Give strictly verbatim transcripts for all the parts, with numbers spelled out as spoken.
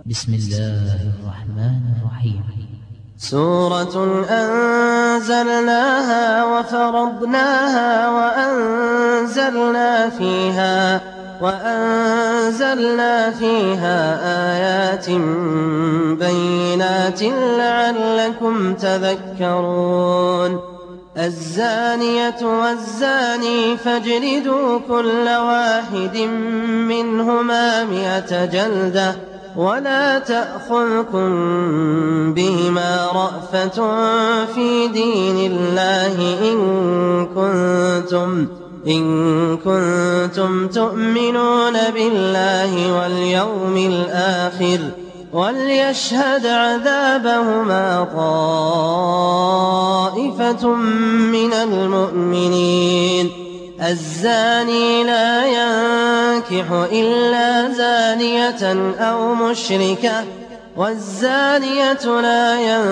بسم الله الرحمن الرحيم. سورة أنزلناها وفرضناها وأنزلنا فيها وأنزلنا فيها آيات بينات لعلكم تذكرون. الزانية والزاني فاجلدوا كل واحد منهما مئة جلدة ولا تأخذكم بهما رأفة في دين الله إن كنتم, إن كنتم تؤمنون بالله واليوم الآخر وليشهد عذابهما طائفة من المؤمنين. الزاني لا ينكح إلا زانية أو مشركة والزانية لا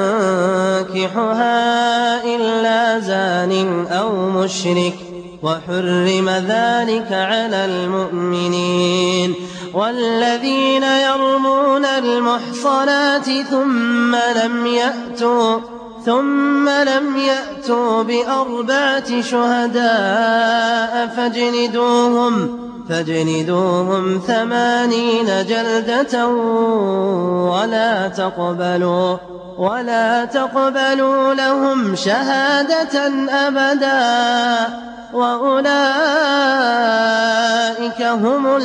ينكحها إلا زان أو مشرك وحرم ذلك على المؤمنين. والذين يرمون المحصنات ثم لم يأتوا ثم لم يأتوا بأربعة شهداء فاجلدوهم فاجلدوهم ثمانين جلدة ولا تقبلوا ولا تقبلوا لهم شهادة أبدا وأولئك هم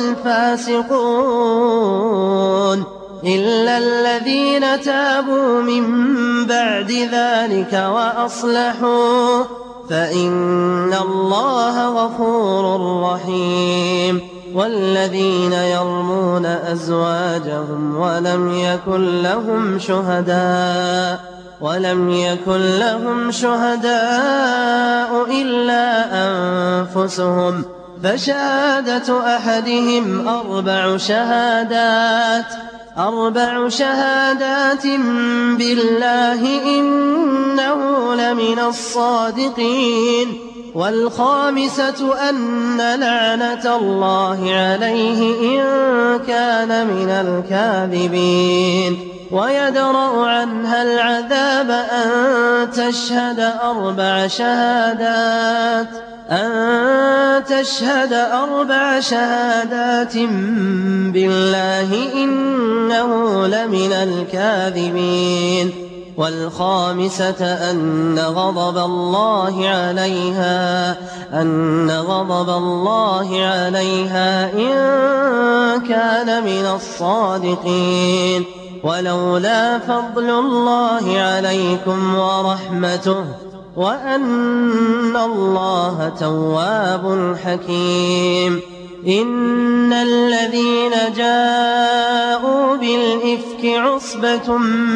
الفاسقون إلا الذين تابوا من بعد ذلك وأصلحوا فإن الله غفور رحيم. والذين يرمون أزواجهم ولم يكن لهم شهداء ولم يكن لهم شهداء إلا أنفسهم فشهادة أحدهم أربع شهادات أربع شهادات بالله إنه لمن الصادقين. والخامسة أن لعنة الله عليه إن كان من الكاذبين. ويدرأ عنها العذاب أن تشهد أربع شهادات أن تشهد أربع شهادات بالله إنه لمن الكاذبين. والخامسة أن غضب الله عليها أن غضب الله عليها إن كان من الصادقين. ولولا فضل الله عليكم ورحمته وأن الله تواب حكيم. إن الذين جاءوا بالإفك عصبة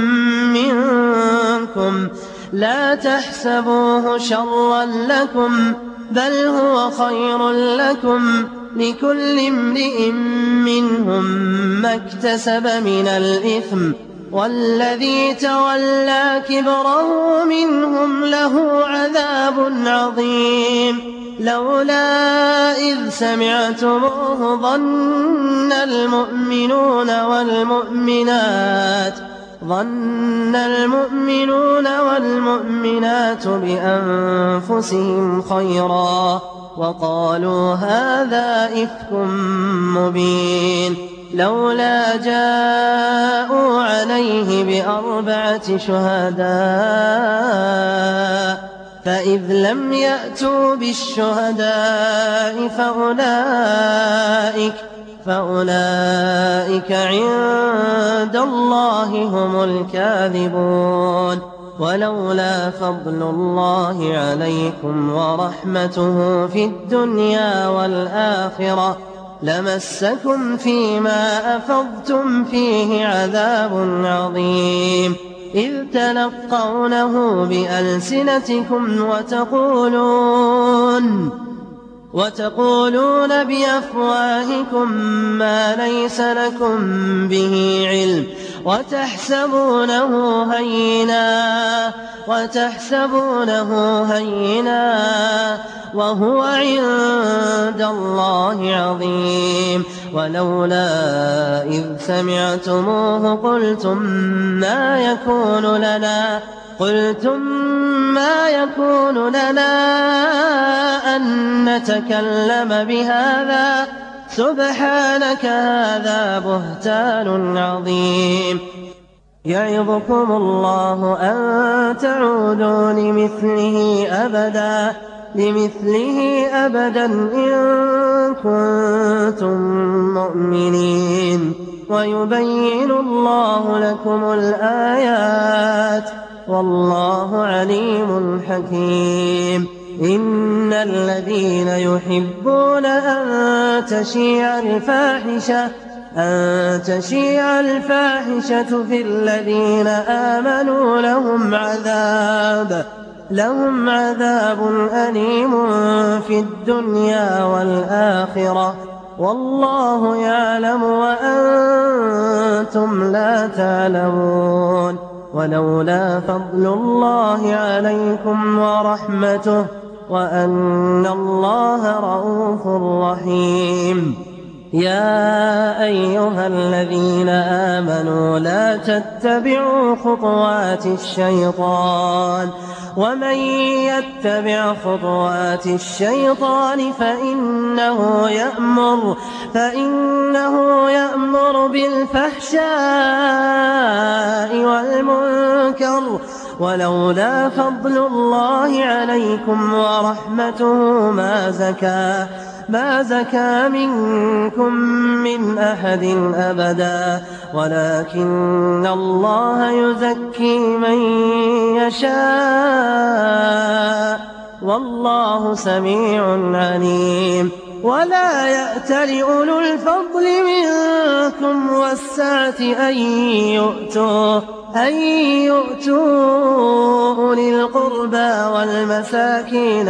منكم لا تحسبوه شرا لكم بل هو خير لكم لكل امرئ منهم ما اكتسب من الإثم والذي تولى كبره منهم له عذاب عظيم. لولا إذ سمعتموه ظن المؤمنون والمؤمنات ظن المؤمنون والمؤمنات بأنفسهم خيرا وقالوا هذا إفك مبين. لولا جاءوا عليه بأربعة شهداء فإذ لم يأتوا بالشهداء فأولئك, فأولئك عند الله هم الكاذبون. ولولا فضل الله عليكم ورحمته في الدنيا والآخرة لمسكم فيما أفضتم فيه عذاب عظيم إذ تلقونه بألسنتكم وتقولون وتقولون بأفواهكم ما ليس لكم به علم وتحسبونه هينا وتحسبونه هينا وهو عند الله عظيم ولولا إذ سمعتموه قلتم ما يكون لنا قلتم ما يكون لنا أن نتكلم بهذا سبحانك هذا بهتان عظيم يعظكم الله أن تعودوا لمثله أبدا لمثله أبدا إن كنتم مؤمنين ويبين الله لكم الآيات والله عليم حكيم إن الذين يحبون أن تشيع الفاحشة أن تشيع الفاحشة في الذين آمنوا لهم عذاب لهم عذاب أليم في الدنيا والآخرة والله يعلم وأنتم لا تعلمون ولولا فضل الله عليكم ورحمته وأن الله رءوف رحيم يا أيها الذين آمنوا لا تتبعوا خطوات الشيطان ومن يتبع خطوات الشيطان فإنه يأمر فإنه يأمر بالفحشاء والمنكر ولولا فضل الله عليكم ورحمته ما زكى ما زكى منكم من أحد أبدا ولكن الله يزكي من يشاء والله سميع عليم ولا يأتل أولو الفضل منكم والسعة أن يؤتوا أن يؤتوا أولي القربى والمساكين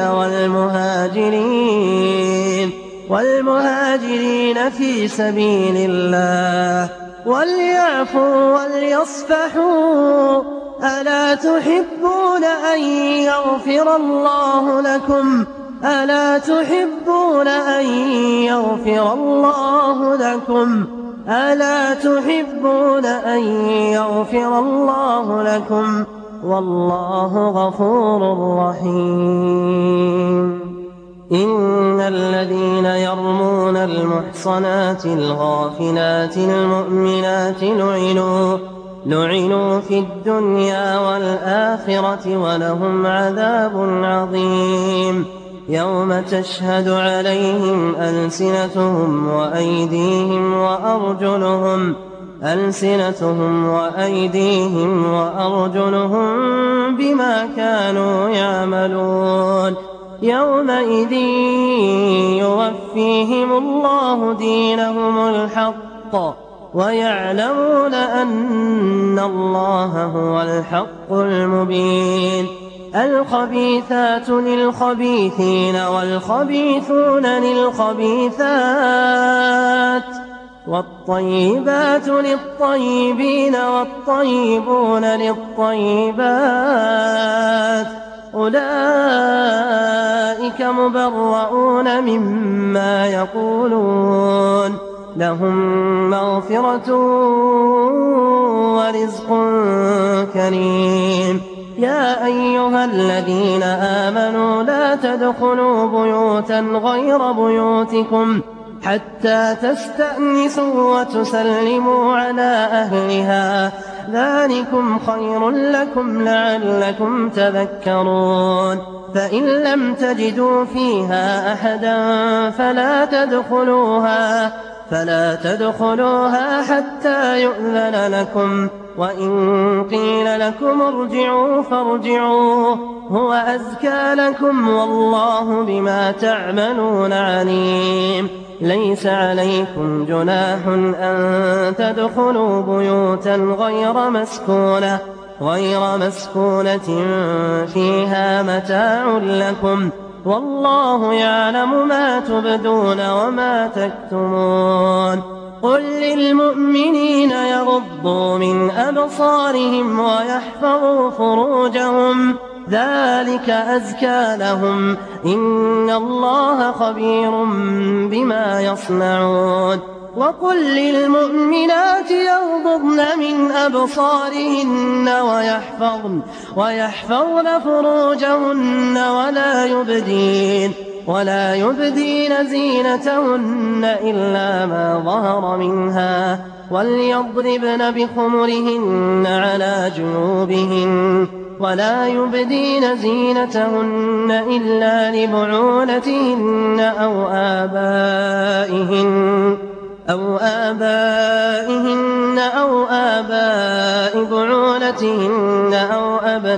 والمهاجرين والمهاجرين في سبيل الله وليعفوا وليصفحوا ألا تحبون أن يغفر الله لكم ألا تحبون أن يغفر الله لكم ألا تحبون أن يغفر الله لكم والله غفور رحيم إن الذين يرمون المحصنات الغافلات المؤمنات لعنوا لعنوا في الدنيا والآخرة ولهم عذاب عظيم يوم تشهد عليهم ألسنتهم وأيديهم وأرجلهم ألسنتهم وأيديهم وأرجلهم بما كانوا يعملون يومئذ يوفيهم الله دينهم الحق ويعلمون أن الله هو الحق المبين الخبيثات للخبيثين والخبيثون للخبيثات والطيبات للطيبين والطيبون للطيبات أولئك مبرؤون مما يقولون لهم مغفرة ورزق كريم يا أيها الذين آمنوا لا تدخلوا بيوتا غير بيوتكم حتى تستأنسوا وتسلموا على أهلها ذلكم خير لكم لعلكم تذكرون فإن لم تجدوا فيها أحدا فلا تدخلوها فلا تدخلوها حتى يؤذن لكم وإن قيل لكم ارجعوا فارجعوا هو أزكى لكم والله بما تعملون عليم ليس عليكم جناح أن تدخلوا بيوتا غير مسكونة غير مسكونة فيها متاع لكم والله يعلم ما تبدون وما تكتمون قل للمؤمنين يغضوا من أبصارهم ويحفظوا فروجهم ذلك أزكى لهم إن الله خبير بما يصنعون وقل للمؤمنات يغضضن من أبصارهن ويحفظن, ويحفظن فروجهن ولا يبدين ولا يبدين زينتهن إلا ما ظهر منها وليضربن بخمرهن على جنوبهن ولا يبدين زينتهن إلا لبعولتهن أو آبائهن أو آبائهن أو آباء بعولتهن أو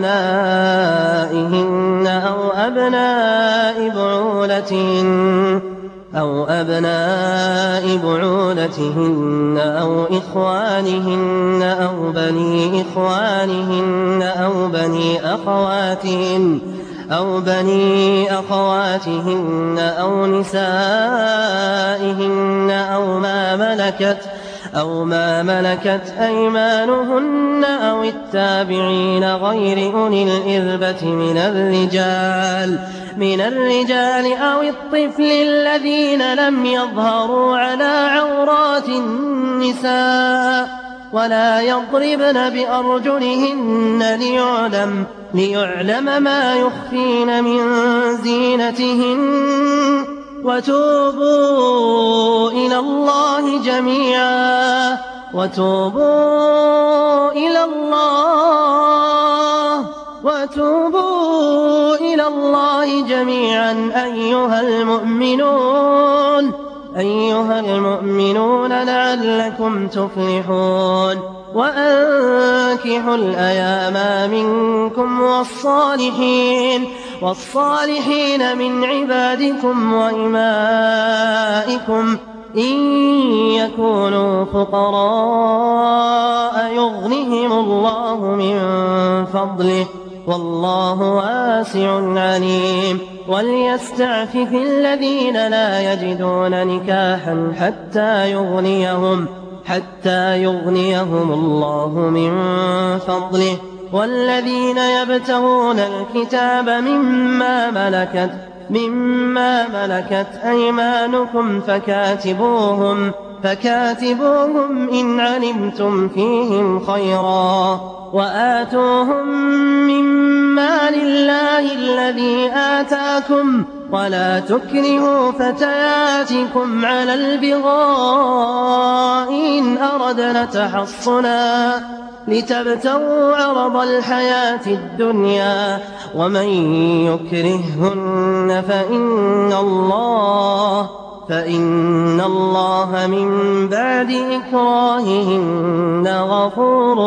أبنائهن أو أبناء بعولتهن أو أبناء بعولتهن أو إخوانهن أو بني إخوانهن أو بني أخواتهن أو بني أخواتهن أو نسائهن أو ما ملكت أو ما ملكت أيمانهن أو التابعين غير أولي الإربة من الرجال من الرجال أو الطفل الذين لم يظهروا على عورات النساء ولا يضربن بأرجلهن ليعلم, ليعلم ما يخفين من زينتهن وتوبوا إلى الله جميعا وتوبوا إلى الله وتوبوا إلى الله جميعا أيها المؤمنون أيها المؤمنون لعلكم تفلحون وأنكحوا الأيام منكم والصالحين والصالحين من عبادكم وإمائكم إن يكونوا فقراء يغنهم الله من فضله والله واسع عليم وليستعفف الذين لا يجدون نكاحا حتى يغنيهم حتى يغنيهم الله من فضله والذين يبتغون الكتاب مما ملكت مما ملكت أيمانكم فكاتبوهم فكاتبوهم إن علمتم فيهم خيرا وآتوهم مما لله الذي آتاكم ولا تكرهوا فتياتكم على البغاء إن أردنا تحصنا لتبتغوا عرض الحياة الدنيا ومن يكرههن فإن الله فإن الله من بعد إكراههن غفور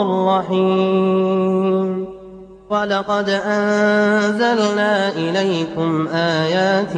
رحيم ولقد أنزلنا إليكم آيات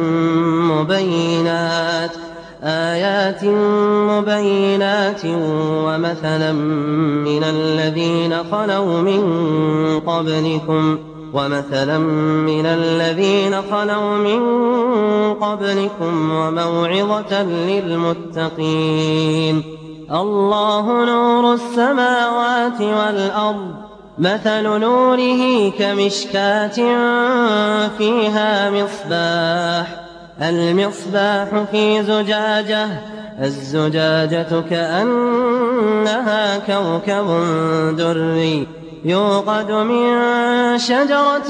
مبينات آيات مبينات ومثلا من الذين خلوا من قبلكم ومثلا من الذين خلوا من قبلكم وموعظة للمتقين الله نور السماوات والأرض مثل نوره كمشكاة فيها مصباح المصباح في زجاجة الزجاجة كأنها كوكب دري يوقد من شجرة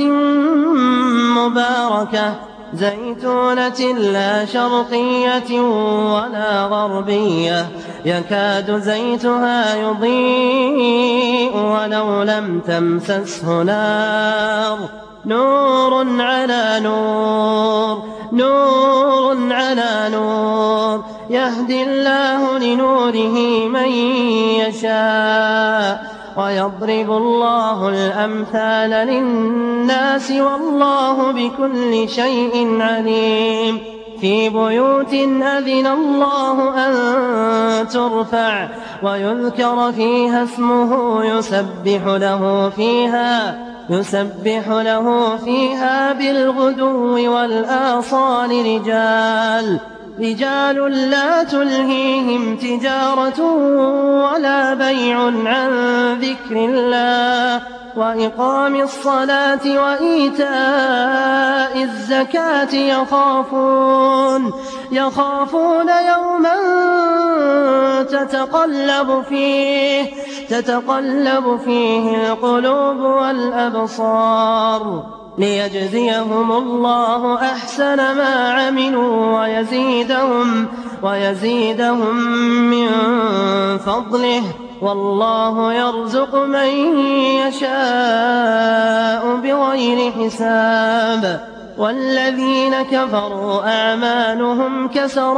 مباركة زيتونة لا شرقية ولا غربية يكاد زيتها يضيء ولو لم تمسسه نار نور على نور نور على نور يهدي الله لنوره من يشاء ويضرب الله الأمثال للناس والله بكل شيء عليم في بيوت أذن الله أن ترفع ويذكر فيها اسمه يسبح له فيها يسبح له فيها بالغدو والآصال رجال رجال لا تلهيهم تجارة ولا بيع عن ذكر الله وإقام الصلاة وإيتاء الزكاة يخافون يخافون يوما تتقلب فيه تتقلب فيه القلوب والأبصار ليجزيهم الله أحسن ما عملوا ويزيدهم ويزيدهم من فضله والله يرزق من يشاء بغير حساب. والذين كفروا أعمالهم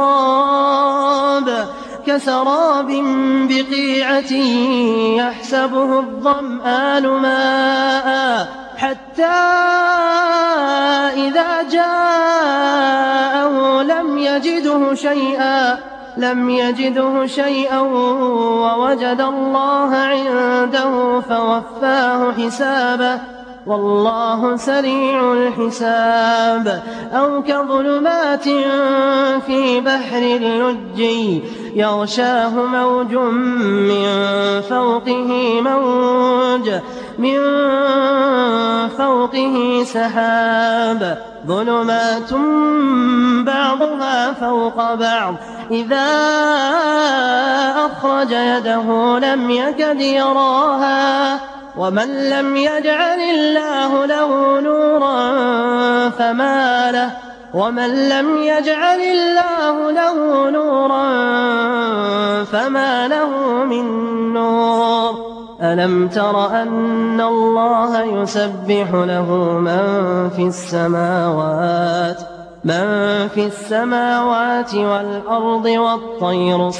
كسراب كسراب بقيعة يحسبه الظمآن ماء حتى إذا جاءه لم يجده شيئا لم يجده شيئا ووجد الله عنده فوفاه حسابه والله سريع الحساب. أو كظلمات في بحر اللجي يغشاه موج من فوقه موج من فوقه سحاب ظلمات بعضها فوق بعض إذا أخرج يده لم يكد يراها ومن لم يجعل الله له نورا فما له ومن لم يجعل الله له نورا فما له من نور. ألم تر أن الله يسبح له من في السماوات من في السماوات والأرض والطير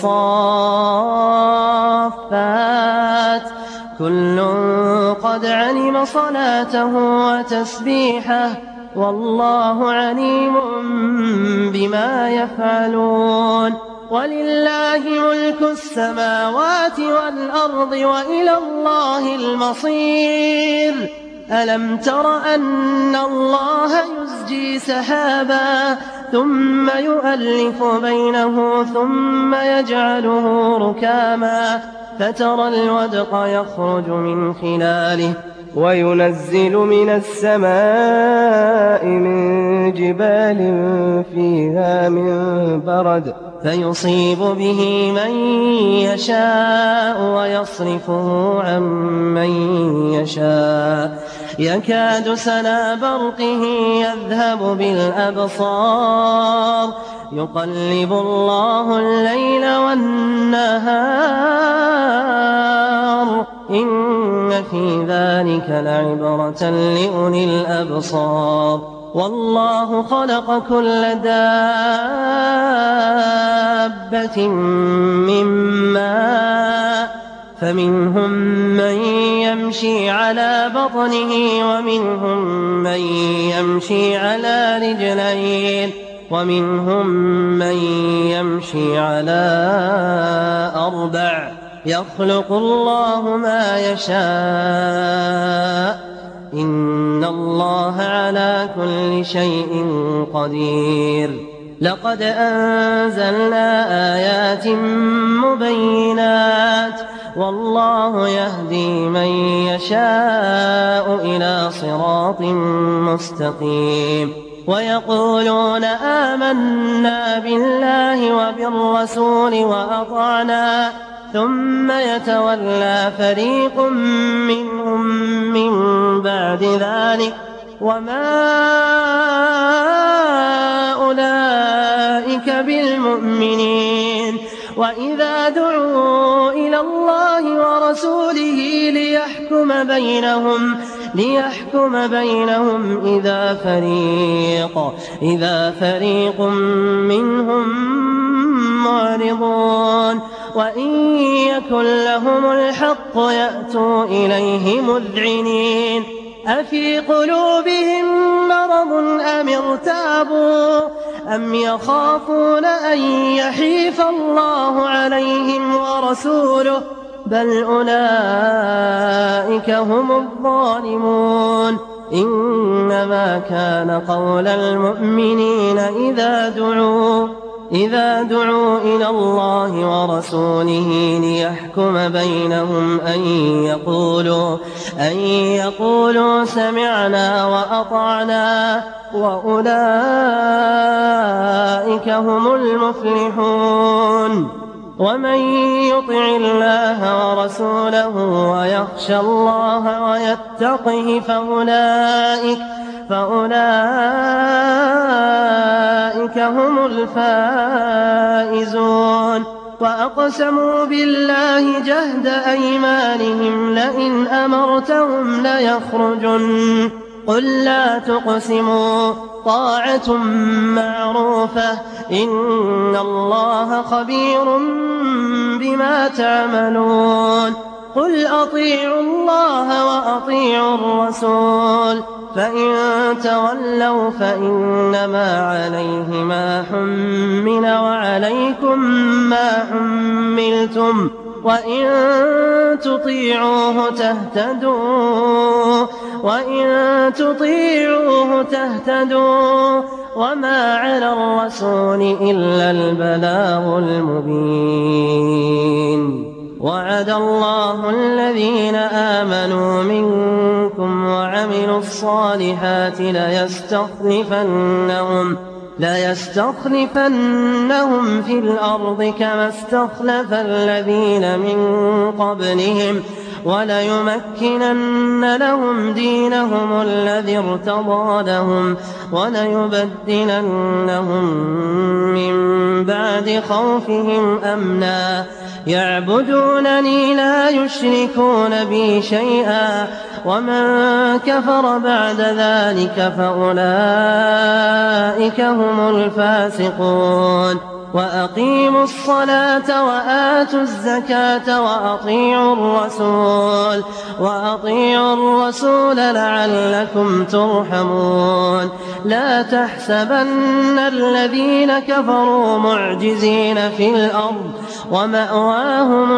صافات كل قد علم صلاته وتسبيحه والله عليم بما يفعلون. ولله ملك السماوات والأرض وإلى الله المصير. ألم تر أن الله يزجي سحابا ثم يؤلف بينه ثم يجعله ركاما فترى الودق يخرج من خلاله وينزل من السماء من جبال فيها من برد فيصيب به من يشاء ويصرفه عن من يشاء يكاد سنا برقه يذهب بالأبصار يقلب الله الليل والنهار إن في ذلك لعبرة لأولي الأبصار. والله خلق كل دابة من ماء فمنهم من يمشي على بطنه ومنهم من يمشي على رجلين ومنهم من يمشي على أربع يخلق الله ما يشاء إن الله على كل شيء قدير. لقد أنزلنا آيات مبينات والله يهدي من يشاء إلى صراط مستقيم. ويقولون آمنا بالله وبالرسول وأطعنا ثم يتولى فريق منهم من بعد ذلك وما أولئك بالمؤمنين. وإذا دعوا إلى الله ورسوله ليحكم بينهم ليحكم بينهم إذا فريق إذا فريق منهم معرضون. وإن يكن لهم الحق يأتوا إليه مذعنين. أفي قلوبهم مرض أم ارتابوا أم يخافون أن يحيف الله عليهم ورسوله بل أولئك هم الظالمون. إنما كان قول المؤمنين إذا دعوا إذا دعوا إلى الله ورسوله ليحكم بينهم أن يقولوا, أن يقولوا سمعنا وأطعنا وأولئك هم المفلحون. ومن يطع الله ورسوله ويخشى الله ويتقه فأولئك, فأولئك هم الفائزون. وأقسموا بالله جهد أيمانهم لئن أمرتهم ليخرجن قل لا تقسموا طاعة معروفة إن الله خبير بما تعملون. قل أطيعوا الله وأطيعوا الرسول فإن تولوا فإنما عليه ما حمل وعليكم ما حملتم وإن تطيعوه تهتدوا وإن تطيعوه تهتدوا وما على الرسول إلا البلاغ المبين. وعد الله الذين آمنوا منكم وعملوا الصالحات ليستخلفنهم ليستخلفنهم في الأرض كما استخلف الذين من قبلهم وليمكنن لهم دينهم الذي ارتضى لهم وليبدلنهم من بعد خوفهم أمنا يعبدونني لا يشركون بي شيئا ومن كفر بعد ذلك فأولئك هم الفاسقون. وأقيموا الصلاة وآتوا الزكاة وأطيعوا الرسول وأطيعوا الرسول لعلكم ترحمون. لا تحسبن الذين كفروا معجزين في الأرض ومأواهم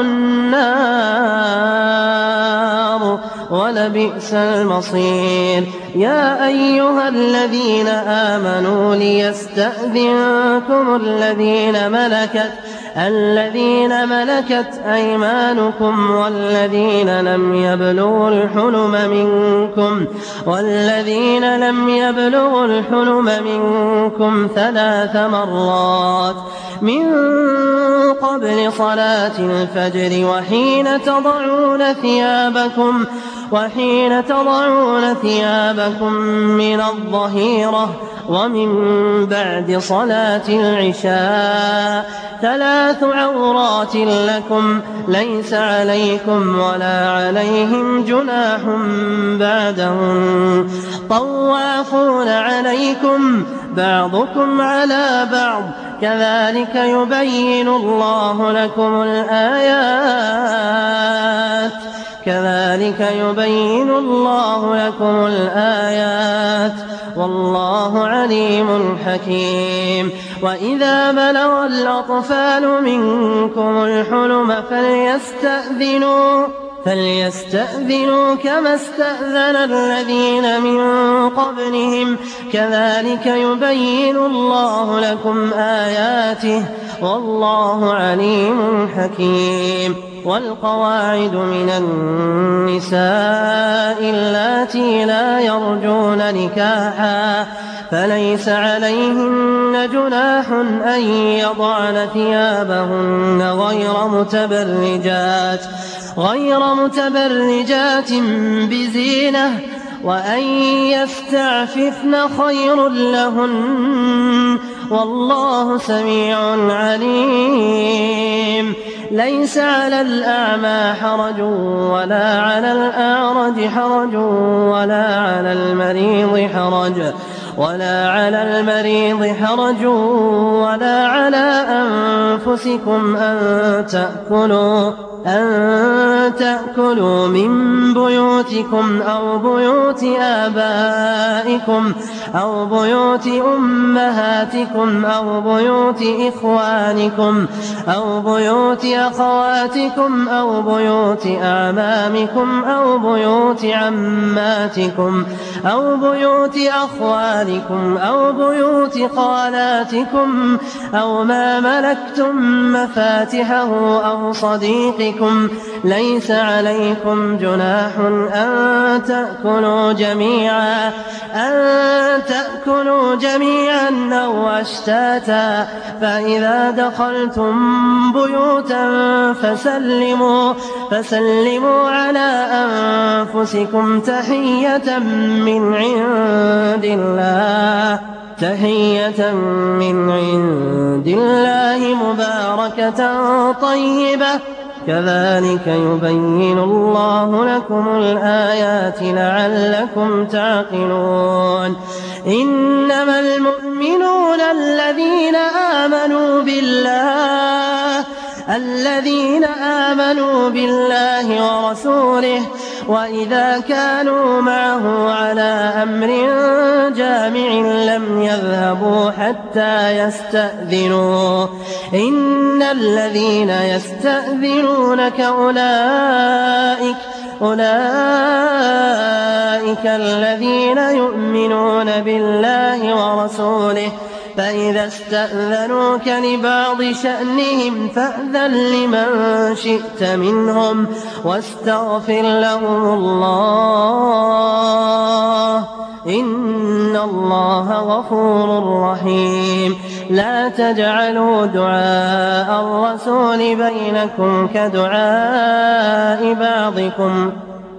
النار ولبئس المصير. يا أيها الذين آمنوا ليستأذنكم الذين ملكت الذين ملكت أيمانكم والذين لم يبلغوا الحلم منكم والذين لم يبلغوا الحلم منكم ثلاث مرات من قبل صلاة الفجر وحين تضعون ثيابكم وحين تضعون ثيابكم من الظهيرة ومن بعد صلاة العشاء ثلاث عورات لكم ليس عليكم ولا عليهم جناح بعدهم طوافون عليكم بعضكم على بعض كذلك يبين الله لكم الآيات كذلك يبين الله لكم الآيات والله عليم حكيم. وإذا بلغ الأطفال منكم الحلم فليستأذنوا فليستأذنوا كما استأذن الذين من قبلهم كذلك يبين الله لكم آياته والله عليم حكيم. والقواعد من النساء اللاتي لا يرجون نكاحا فليس عليهن جناح أن يضعن ثيابهن غير متبرجات غير متبرجات بزينة وأن يستعففن خير لهن والله سميع عليم. ليس على الأعمى حرج ولا على الأعرج حرج ولا على المريض حرج ولا على المريض حرج ولا على أنفسكم أن تأكلوا أن تأكلوا من بيوتكم أو بيوت آبائكم أو بيوت أمهاتكم أو بيوت إخوانكم أو بيوت أخواتكم أو بيوت أعمامكم أو بيوت عماتكم أو بيوت أخوالكم أزواجكم أو بيوت خالاتكم أو ما ملكتم مفاتحه أو صديقكم ليس عليكم جناح أن تأكلوا جميعا أن تأكلوا جميعا أو أشتاتا فإذا دخلتم بيوتا فسلموا فسلموا على أنفسكم تحية من عند الله تحية من عند الله مباركة طيبة كذلك يبين الله لكم الآيات لعلكم تعقلون. إنما المؤمنون الذين آمنوا بالله الذين آمنوا بالله ورسوله وإذا كانوا معه على أمر جامع لم يذهبوا حتى يستأذنوا إن الذين يستأذنونك أولئك أولئك الذين يؤمنون بالله ورسوله فإذا استأذنوك لبعض شأنهم فأذن لمن شئت منهم واستغفر لهم الله إن الله غفور رحيم. لا تجعلوا دعاء الرسول بينكم كدعاء بعضكم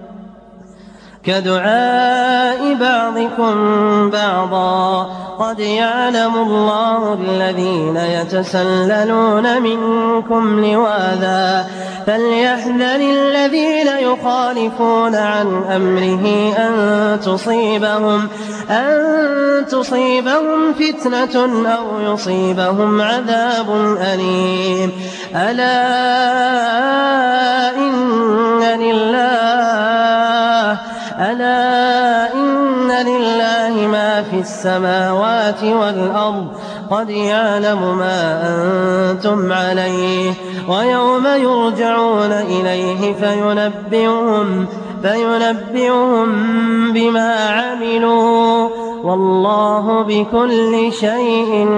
كدعاء بعضكم بعضا قد يعلم الله الذين يتسللون منكم لواذا فليحذر الذين يخالفون عن أمره أن تصيبهم أن تصيبهم فتنة أو يصيبهم عذاب أليم. ألا إن لله ألا إن لله ما في السماوات والأرض قد يعلم ما أنتم عليه ويوم يرجعون إليه فينبئهم, فينبئهم بما عملوا والله بكل شيء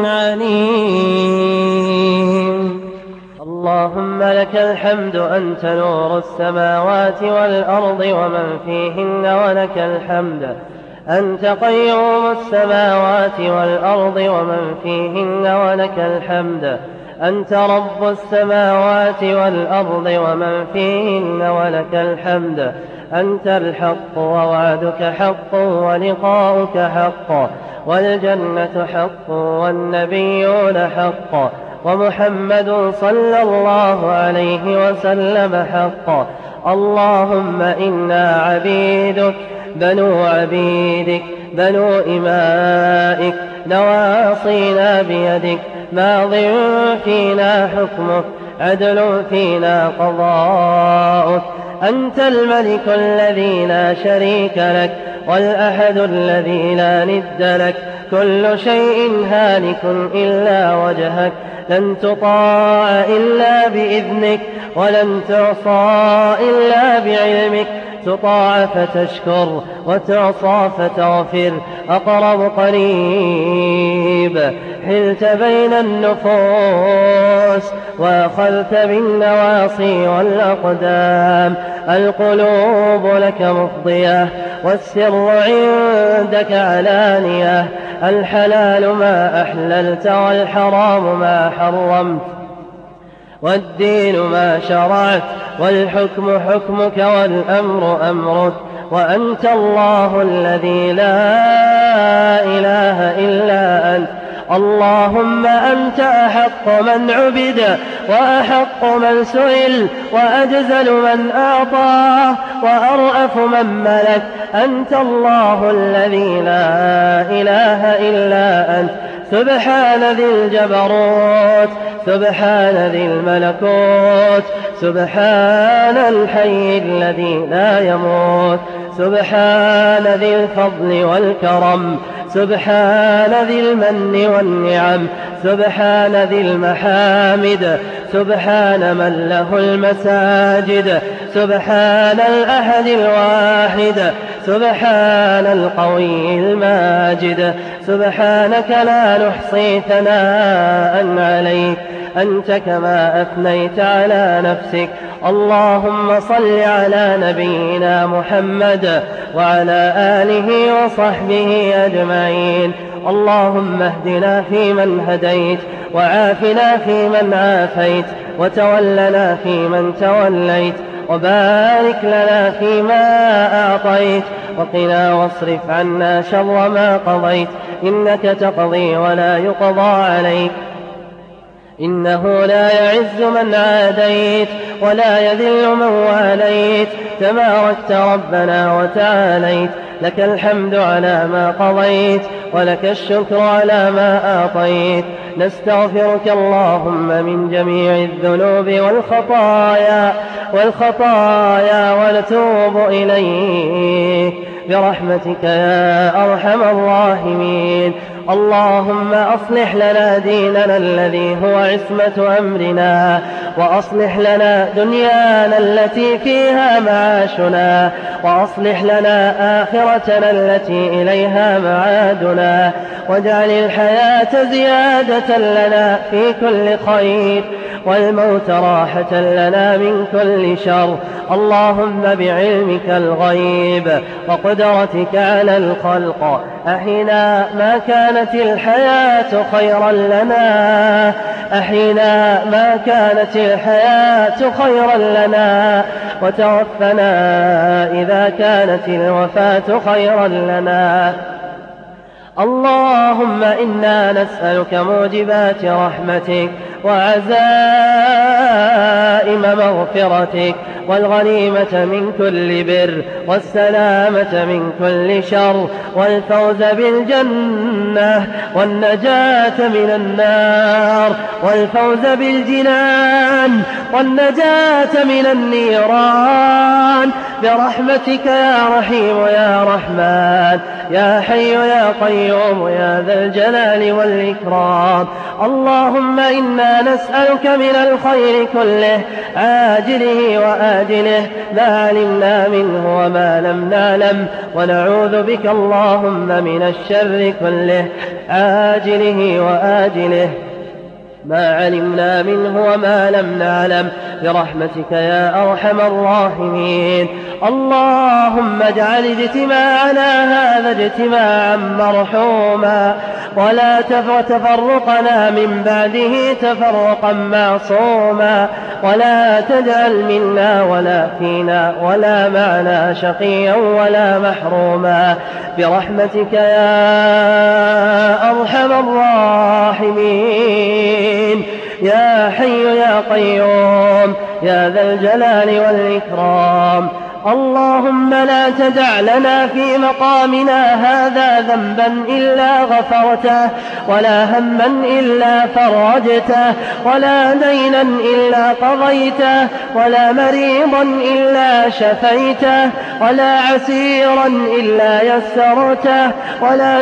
عليم. اللهم لك الحمد أنت نور السماوات والأرض ومن فيهن ولك الحمد أنت قيوم السماوات والأرض ومن فيهن ولك الحمد أنت رب السماوات والأرض ومن فيهن ولك الحمد أنت الحق ووعدك حق ولقاؤك حق والجنة حق والنبيون حق ومحمد صلى الله عليه وسلم حق. اللهم إنا عبيدك بنو عبيدك بنو إمائك نواصينا بيدك ماض فينا حكمك عدل فينا قضاؤك أنت الملك الذي لا شريك لك والأحد الذي لا ند لك كل شيء هالك إلا وجهك لن تطاع إلا بإذنك ولن تعصى إلا بعلمك تطاع فتشكر وتعصى فتغفر أقرب قريب حلت بين النفوس وأخذت بالنواصي والأقدام القلوب لك مفضية والسر عندك علانية الحلال ما أحللت والحرام ما حرمت والدين ما شرعت والحكم حكمك والأمر أمرك وأنت الله الذي لا إله إلا أنت. اللهم أنت أحق من عبد وأحق من سئل وأجزل من أعطى وأرأف من ملك أنت الله الذي لا إله إلا أنت. سبحان ذي الجبروت سبحان ذي الملكوت سبحان الحي الذي لا يموت سبحان ذي الفضل والكرم سبحان ذي المن والنعم سبحان ذي المحامد سبحان من له المساجد سبحان الأحد الواحد سبحان القوي الماجد سبحانك لا نحصي ثناء عليك أنت كما أثنيت على نفسك. اللهم صل على نبينا محمد وعلى آله وصحبه أجمعين. اللهم اهدنا فيمن هديت وعافنا فيمن عافيت وتولنا فيمن توليت وبارك لنا فيما أعطيت وقنا واصرف عنا شر ما قضيت إنك تقضي ولا يقضى عليك إنه لا يعز من عاديت ولا يذل من واليت تباركت ربنا وتعاليت. لك الحمد على ما قضيت ولك الشكر على ما أعطيت. نستغفرك اللهم من جميع الذنوب والخطايا والخطايا ونتوب إليك برحمتك يا أرحم الراحمين. اللهم أصلح لنا ديننا الذي هو عصمة أمرنا وأصلح لنا دنيانا التي فيها معاشنا وأصلح لنا آخرتنا التي إليها معادنا واجعل الحياة زيادة لنا في كل خير والموت راحة لنا من كل شر. اللهم بعلمك الغيب وقدرتك على الخلق أحينا ما كانت الحياة خيرا لنا أحينا ما كانت الحياة خيرا لنا وتوفنا إذا كانت الوفاة خيرا لنا. اللهم إنا نسألك موجبات رحمتك وعزائم مغفرتك والغنيمة من كل بر والسلامة من كل شر والفوز بالجنة والنجاة من النار والفوز بالجنان والنجاة من النيران برحمتك يا رحيم يا رحمن يا حي يا قيوم يا ذا الجلال والإكرام. اللهم إنا نسألك من الخير كله عاجله وآجله ما علمنا منه وما لم نعلم ونعوذ بك اللهم من الشر كله عاجله وآجله ما علمنا منه وما لم نعلم برحمتك يا أرحم الراحمين. اللهم اجعل اجتماعنا هذا اجتماعا مرحوما ولا تفرقنا من بعده تفرقا معصوما ولا تجعل منا ولا فينا ولا معنا شقيا ولا محروما برحمتك يا أرحم الراحمين يا حي يا قيوم يا ذا الجلال والإكرام. اللهم لا تدع لنا في مقامنا هذا ذنبا إلا غفرته ولا هما إلا فرجته ولا دينا إلا قضيته ولا مريضا إلا شفيته ولا عسيرا إلا يسرته ولا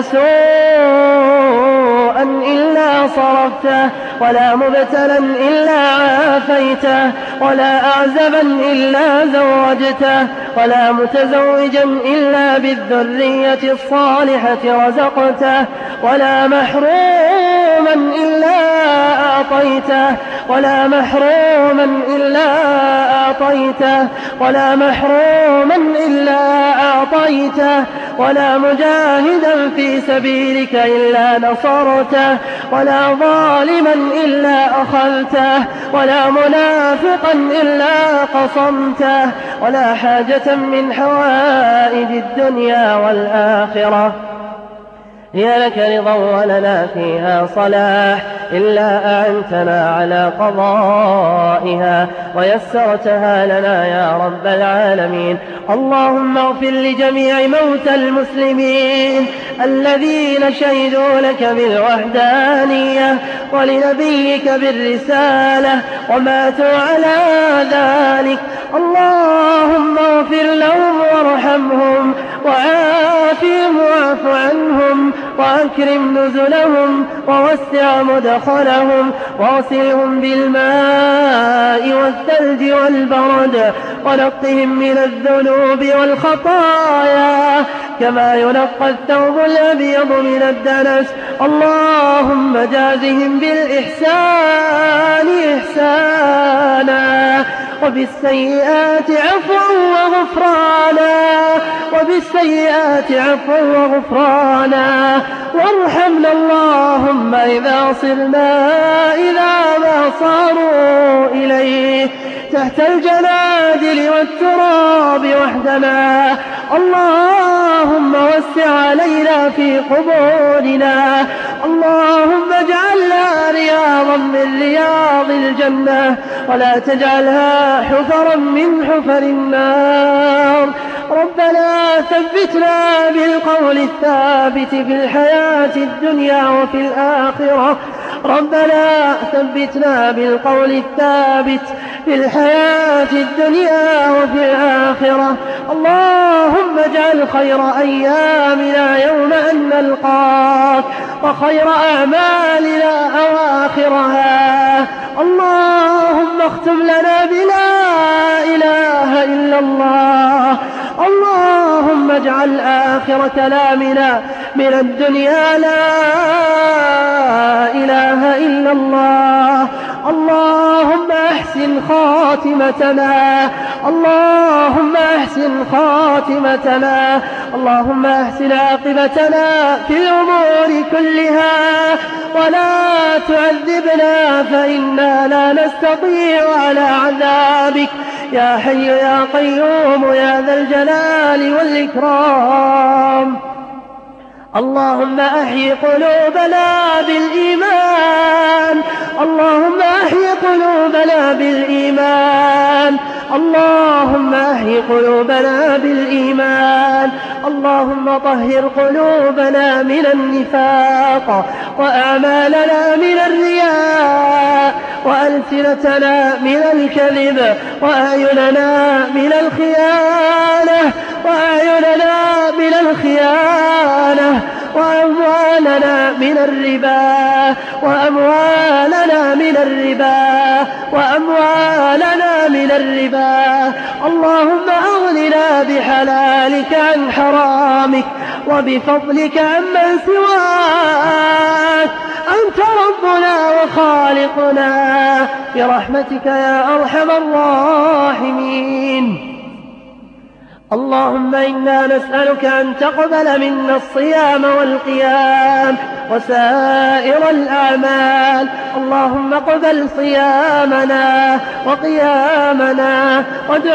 سوءا إلا صرفته ولا مبتلا إلا عافيته ولا أعزبا إلا زوجته ولا متزوجا إلا بالذرية الصالحة رزقته ولا محروما إلا أعطيته ولا محروما إلا أعطيته ولا محروما إلا أعطيته ولا مجاهدا في سبيلك إلا نصرته ولا ظالما إلا أخذته ولا منافقا إلا قصمته ولا حاجة من حوائج الدنيا والآخرة هي لك رضا ولنا فيها صلاح إلا أعنتنا على قضائها ويسرتها لنا يا رب العالمين. اللهم اغفر لجميع موتى المسلمين الذين شهدوا لك بالوحدانية ولنبيك بالرسالة وماتوا على ذلك. اللهم اغفر لهم وارحمهم وعافهم واعف عنهم وأكرم نزلهم ووسع مدخلهم واغسلهم بالماء والثلج والبرد ونقهم من الذنوب والخطايا كما ينقى الثوب الأبيض من الدنس. اللهم جازهم بالإحسان إحسانا وبالسيئات عفوا وغفرانا وبالسيئات عفوا وغفرانا وارحمنا اللهم إذا صرنا إلى ما صاروا إليه تحت الجنادل والتراب وحدنا. اللهم وسع علينا في قبورنا. اللهم اجعلها رياضا من رياض الجنة ولا تجعلها حفرا من حفر النار. ربنا ثبتنا بالقول الثابت في الحياة الدنيا وفي الآخرة. ربنا ثبتنا بالقول الثابت في الحياة الدنيا وفي الآخرة. اللهم اجعل خير أيامنا يوم أن نلقاك وخير أعمالنا أواخرها. اللهم اختم لنا بلا إله إلا الله. اللهم اجعل آخر كلامنا من الدنيا لا إله إلا الله. اللهم أحسن خاتمتنا. اللهم أحسن خاتمتنا. اللهم أحسن عاقبتنا في الأمور كلها ولا تعذبنا فإنا لا نستطيع على عذابك يا حي يا قيوم يا ذا الجلال والإكرام. اللهم أحي قلوبنا بالإيمان. اللهم أحي قلوبنا بالإيمان. اللهم أحي قلوبنا بالإيمان. اللهم طهر قلوبنا من النفاق وأعمالنا من الرياء وألسنتنا من الكذب وأعيننا من الخيانة وأعيننا من الخيانة وأموالنا من الربا وأموالنا من الربا وأموالنا من الربا. اللهم أغننا بحلالك عن حرامك وبفضلك عمن سواك. أنت ربنا وخالقنا برحمتك يا أرحم الراحمين. اللهم إنا نسألك أن تقبل منا الصيام والقيام وسائر الأعمال. اللهم اقبل صيامنا وقيامنا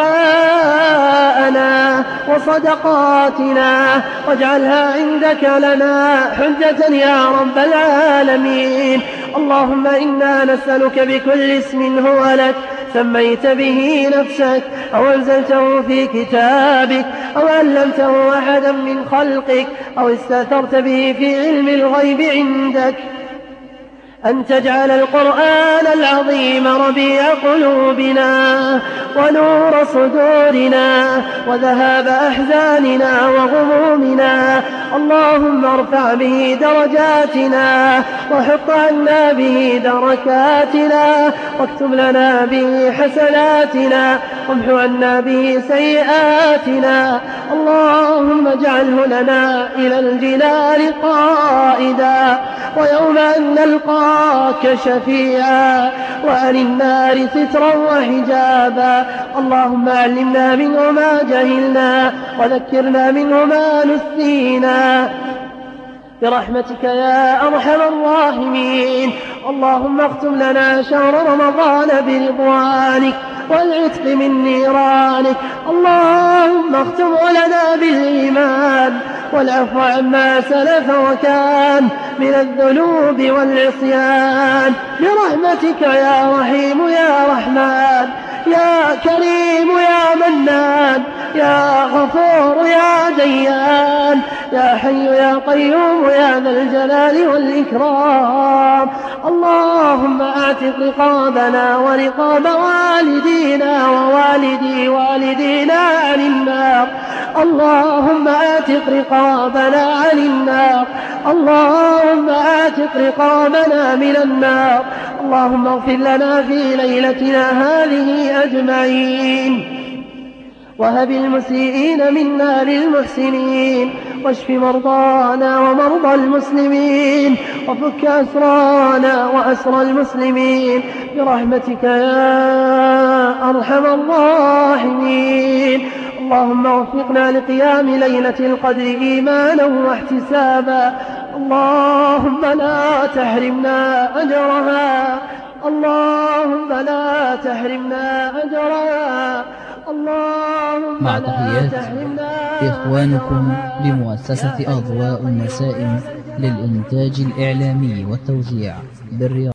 ودعاءنا وصدقاتنا واجعلها عندك لنا حجة يا رب العالمين. اللهم إنا نسألك بكل اسم هو لك سميت به نفسك أو أنزلته في كتابك أو علمته أحدا من خلقك أو استأثرت به في علم الغيب عندك أن تجعل القرآن العظيم ربيع قلوبنا ونور صدورنا وذهاب أحزاننا وغمومنا. اللهم ارفع به درجاتنا وحط عنا به دركاتنا واكتب لنا به حسناتنا وامحو عنا به سيئاتنا. اللهم اجعله لنا إلى الجنان قائدا ويوم أن نلقاك شفيعا وعن النار سترا وحجابا. اللهم علمنا منه ما جهلنا وذكرنا منه ما نسينا برحمتك يا أرحم الراحمين. اللهم اختم لنا شهر رمضان برضوانك والعتق من نيرانك. اللهم اختم لنا بالإيمان والعفو عما سلف وكان من الذنوب والعصيان برحمتك يا رحيم يا رحمن يا كريم يا منان يا غفور يا ديان يا حي يا قيوم يا ذا الجلال والإكرام. اللهم أعتق رقابنا ورقاب والدينا ووالدي والدينا عن النار. اللهم آتق رقابنا عن النار اللهم آتق رقابنا من النار اللهم اغفر لنا في ليلتنا هذه أجمعين وهب المسيئين منا للمحسنين واشف مرضانا ومرضى المسلمين وفك أسرانا وأسرى المسلمين برحمتك يا أرحم الراحمين. اللهم وفقنا لقيام ليلة القدر إيمانا واحتسابا اللهم لا تحرمنا أجرها اللهم لا تحرمنا أجرها اللهم مع تحيات إخوانكم بمؤسسة أضواء النسائم للإنتاج الإعلامي والتوزيع بالرياض.